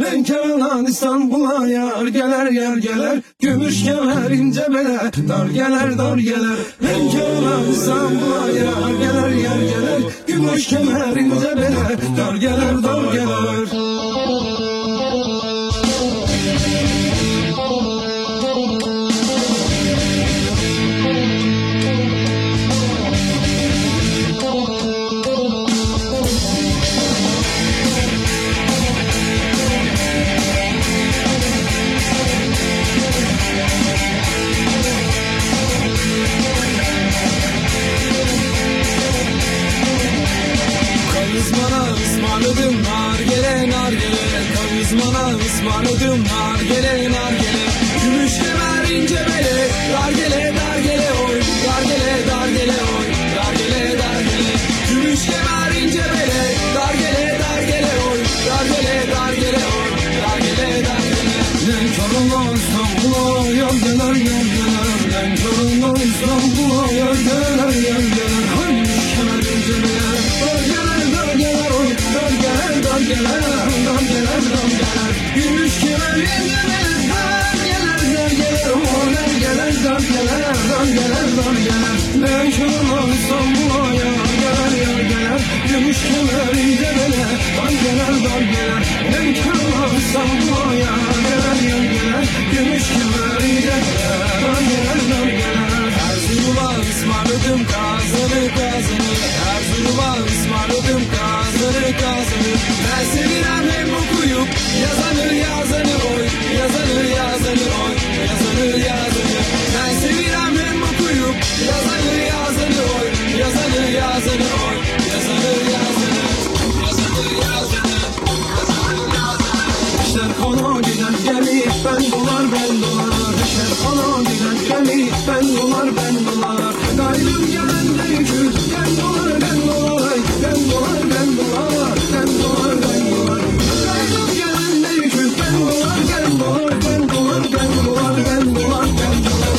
Lenkemelan İstanbul'a yar geler yer geler. Gümüş kemer ince bele dar geler dar geler. Lenkemelan İstanbul'a yar geler yer geler. Gümüş kemer ince bele dar geler dar geler. Ismarladım nargele nargele, kavizmana ısmarladım nargele nargele. Gümüş kemer ince bele, dargele dargele oy, dargele dargele oy, dargele dargele. Gümüş kemer ince bele, dargele dargele oy, dargele dargele oy, dargele dargele. Lenkemelan İstanbul'a yar geler yer geler. Lenkemelan İstanbul'a yar geler yer geler. Gümüş kemer ince bele dar geler dar geler oy. Dar geler dar geler dar geler dar geler. Gümüş kemer ince bele dar geler dar geler oy. Dar geler dar geler dar geler dar geler. Lenkemelan İstanbul'a yar geler yer geler. Gümüş kemer ince bele dar geler dar geler. Lenkemelan İstanbul'a yar geler yer geler. Gümüş kemer ince bele dar geler dar geler. Erzurum'a ısmarladım kazanı kazanı, Erzurum'a ısmarladım kazanı kazanı. Ben sevirem hem okuyup yazanı yazanı oy, yazanı yazanı oy, yazanı yazanı. Ben sevirem hem okuyup yazanı yazanı oy, yazanı yazanı oy, yazanı yazanı, yazanı yazanı, yazanı yazanı. İşler kana gider gemi ben dolar ben dolar. İşler kana gider gemi ben dolar ben dolar. Gayrım gelen de yükü ben dolar ben dolar. Ben dolar ben dolar ben dolar ben dolar. Gayrım gelen de yükü ben dolar ben dolar ben dolar ben dolar ben dolar ben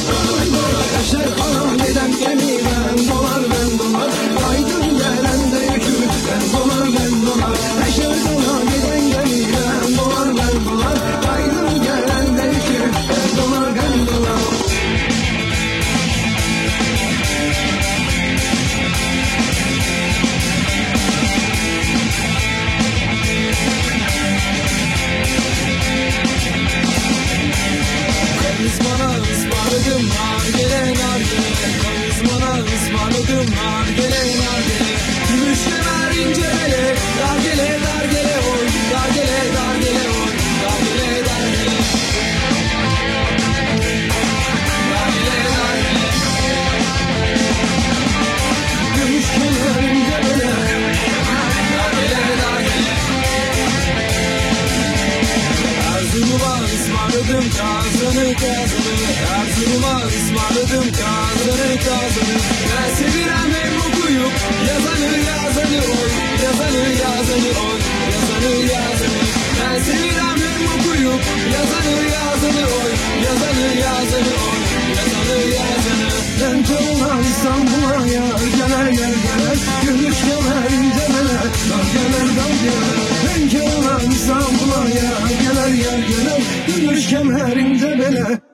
dolar. İşler kana gider gemi ben dolar ben dolar. Gayrım gelen de yükü ben dolar ben dolar. İşler kana giden gemi ben dolar ben dolar. Gayrım gelen de yükü ben dolar ben dolar. Kavizmana ısmarladım nargele nargele, kavizmana ısmarladım nargele nargele. Gümüş kemer ince bele, dargele dargele oy, dargele dargele oy, dargele dargele. Dargele dargele. Gümüş kemer ince bele Dargele dargele. Erzurum'a ısmarladım kazanı kazanı, Erzurum'a ısmarladım kazanı kazanı. Ben sevirem hem okuyup yazanı yazanı oy, yazanı yazanı oy, yazanı yazanı. Ben sevirem hem okuyup yazanı yazanı oy, yazanı yazanı oy, yazanı yazanı. Lenkemelan İstanbul'a yar geler yer geler. Gümüş kemer ince bele dar geler dar geler. Lenkemelan İstanbul'a yar geler yer geler. Gümüş kemer ince bele